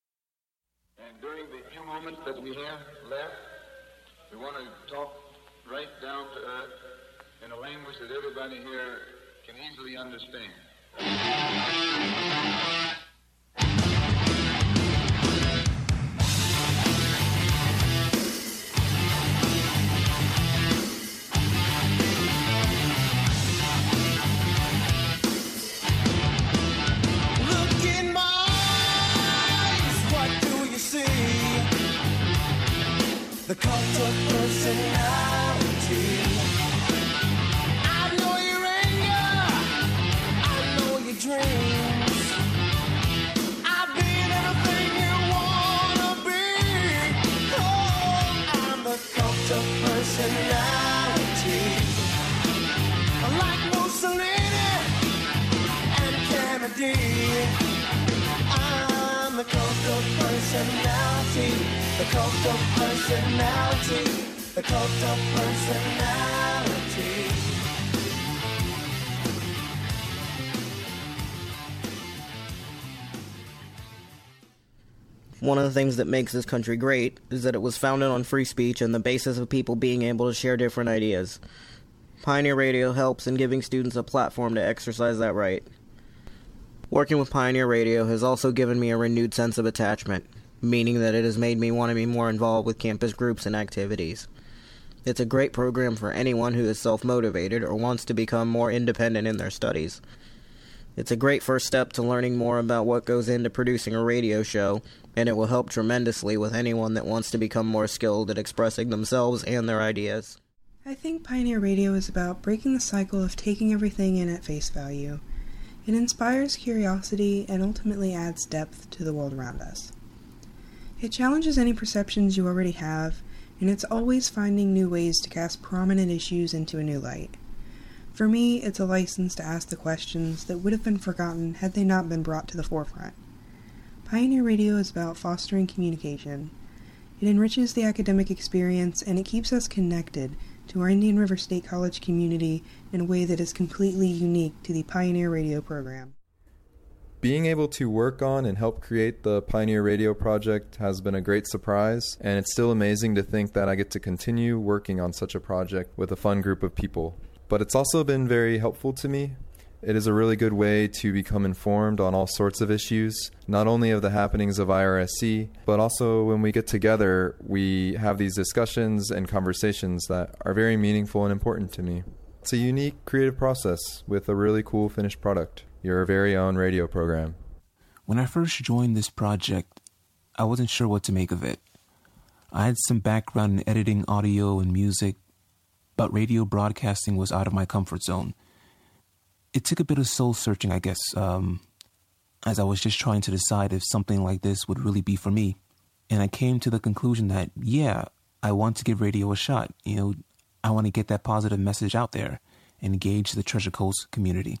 During the few moments that we have left, we want to talk right down to earth in a language that everybody here can easily understand. Look in my eyes, what do you see? the cult of personality. I know your anger, I know your dreams. I've been everything you wanna be. Oh, I'm the cult of personality. Like Mussolini and Kennedy, I'm the cult of personality. The cult of personality. The cult of personality. One of the things that makes this country great is that it was founded on free speech and the basis of people being able to share different ideas. Pioneer Radio helps in giving students a platform to exercise that right. Working with Pioneer Radio has also given me a renewed sense of attachment, meaning that it has made me want to be more involved with campus groups and activities. It's a great program for anyone who is self-motivated or wants to become more independent in their studies. It's a great first step to learning more about what goes into producing a radio show, and it will help tremendously with anyone that wants to become more skilled at expressing themselves and their ideas. I think Pioneer Radio is about breaking the cycle of taking everything in at face value. It inspires curiosity and ultimately adds depth to the world around us. It challenges any perceptions you already have, and it's always finding new ways to cast prominent issues into a new light. For me, it's a license to ask the questions that would have been forgotten had they not been brought to the forefront. Pioneer Radio is about fostering communication. It enriches the academic experience, and it keeps us connected to our Indian River State College community in a way that is completely unique to the Pioneer Radio program. Being able to work on and help create the Pioneer Radio project has been a great surprise, and it's still amazing to think that I get to continue working on such a project with a fun group of people. But it's also been very helpful to me. It is a really good way to become informed on all sorts of issues, not only of the happenings of I R S C, but also when we get together, we have these discussions and conversations that are very meaningful and important to me. It's a unique creative process with a really cool finished product, your very own radio program. When I first joined this project, I wasn't sure what to make of it. I had some background in editing audio and music, but radio broadcasting was out of my comfort zone. It took a bit of soul searching, I guess, um, as I was just trying to decide if something like this would really be for me. And I came to the conclusion that, yeah, I want to give radio a shot. You know, I want to get that positive message out there and engage the Treasure Coast community.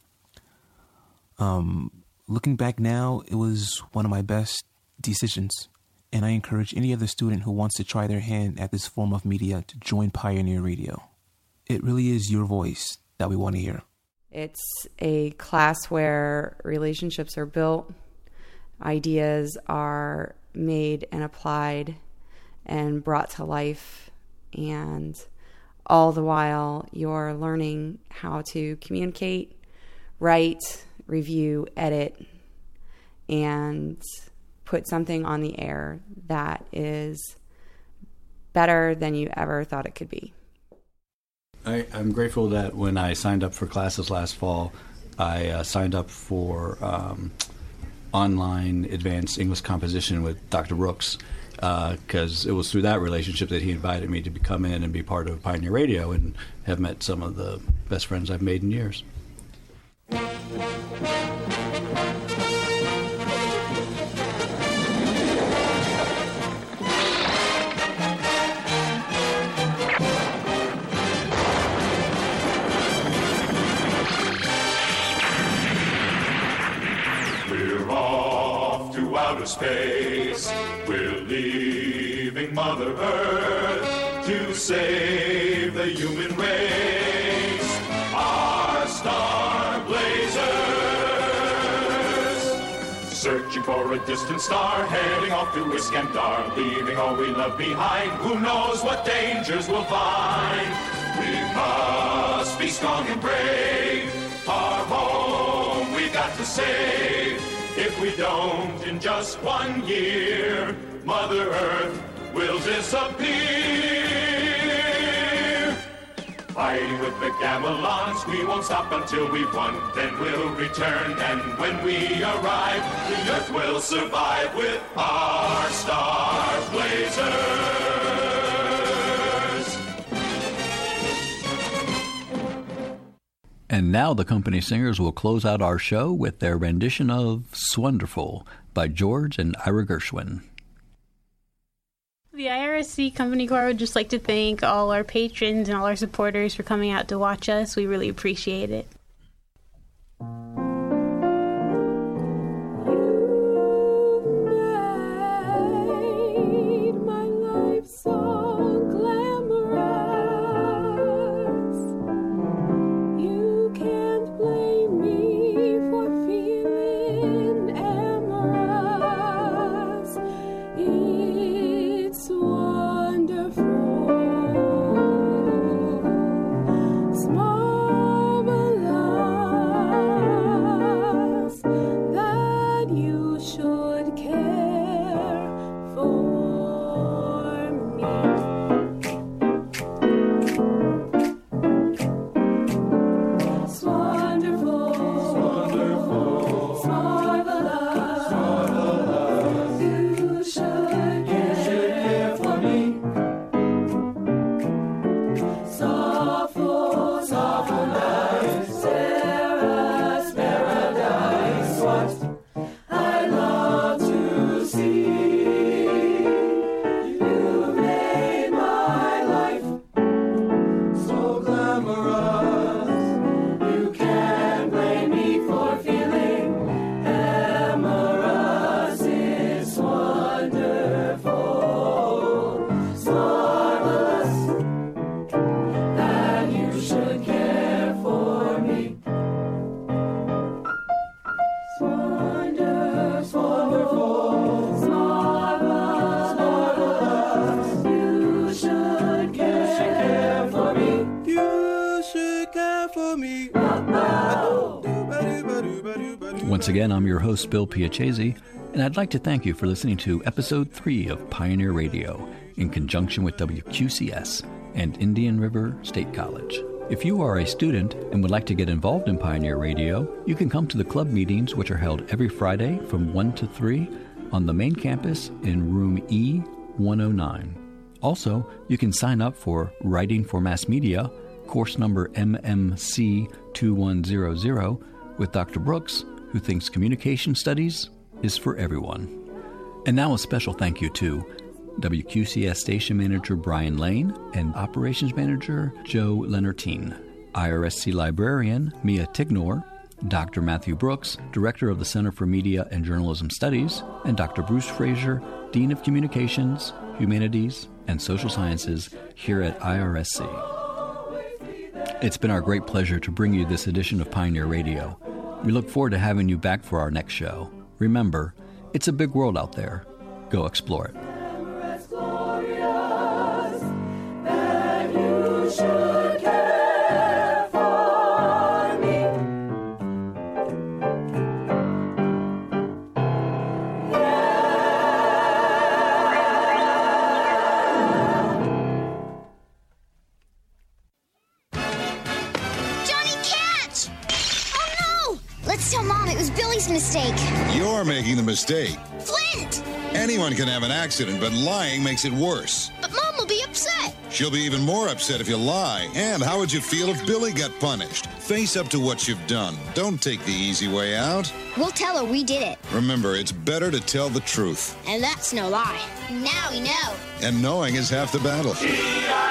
Um, looking back now, it was one of my best decisions. And I encourage any other student who wants to try their hand at this form of media to join Pioneer Radio. It really is your voice that we want to hear. It's a class where relationships are built, ideas are made and applied and brought to life, and all the while you're learning how to communicate, write, review, edit, and put something on the air that is better than you ever thought it could be. I, I'm grateful that when I signed up for classes last fall, I uh, signed up for um, online advanced English composition with Doctor Brooks, because uh, it was through that relationship that he invited me to come in and be part of Pioneer Radio and have met some of the best friends I've made in years. Outer space, we're leaving Mother Earth to save the human race, our star blazers. Searching for a distant star, heading off to Iskandar, leaving all we love behind. Who knows what dangers we'll find? We must be strong and brave. Our home we've got to save. If we don't, in just one year, Mother Earth will disappear. Fighting with the Gamelons, we won't stop until we've won. Then we'll return, and when we arrive, the Earth will survive with our Star Blazers. And now the company singers will close out our show with their rendition of "Swonderful" by George and Ira Gershwin. The I R S C Company Corps would just like to thank all our patrons and all our supporters for coming out to watch us. We really appreciate it. Once again, I'm your host, Bill Piacese, and I'd like to thank you for listening to Episode three of Pioneer Radio in conjunction with W Q C S and Indian River State College. If you are a student and would like to get involved in Pioneer Radio, you can come to the club meetings, which are held every Friday from one to three on the main campus in room E one oh nine. Also, you can sign up for Writing for Mass Media, course number M M C two one zero zero, with Doctor Brooks, who thinks communication studies is for everyone. And now a special thank you to W Q C S Station Manager Brian Lane and Operations Manager Joe Lenartine, I R S C Librarian Mia Tignor, Doctor Matthew Brooks, Director of the Center for Media and Journalism Studies, and Doctor Bruce Fraser, Dean of Communications, Humanities, and Social Sciences here at I R S C. It's been our great pleasure to bring you this edition of Pioneer Radio. We look forward to having you back for our next show. Remember, it's a big world out there. Go explore it. Mistake. You're making the mistake. Flint! Anyone can have an accident, but lying makes it worse. But Mom will be upset. She'll be even more upset if you lie. And how would you feel if Billy got punished? Face up to what you've done. Don't take the easy way out. We'll tell her we did it. Remember, it's better to tell the truth. And that's no lie. Now we know. And knowing is half the battle.